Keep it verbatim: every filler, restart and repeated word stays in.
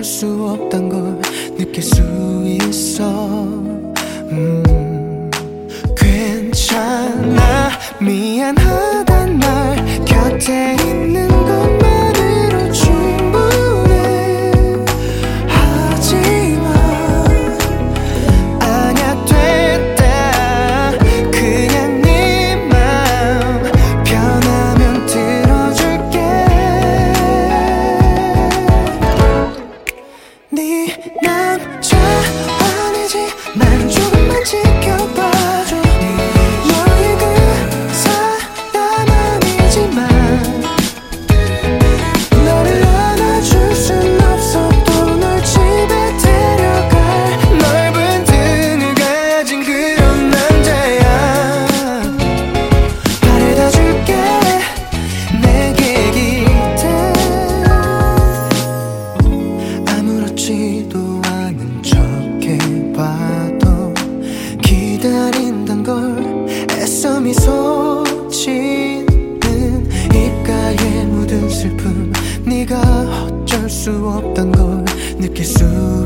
수 없단 걸 느낄 수 있어. 음, 괜찮아 미안하단 말 곁에 있는 것만으로 충분해. 하지마 아냐 됐다 그냥 네 맘 변하면 들어줄게. 네 남자 아니지 나는 조금만 지켜봐줘. 너의 그 사람 아니지만 너를 안아줄 순 없어도 널 집에 데려갈 넓은 등을 가진 그런 남자야. 바래다 줄게 내게 기대. 아무렇지도 않은 척 해봐도 기다린단 걸 애써 미소 짓는 입가에 묻은 슬픔 네가 어쩔 수 없단 걸 느낄 수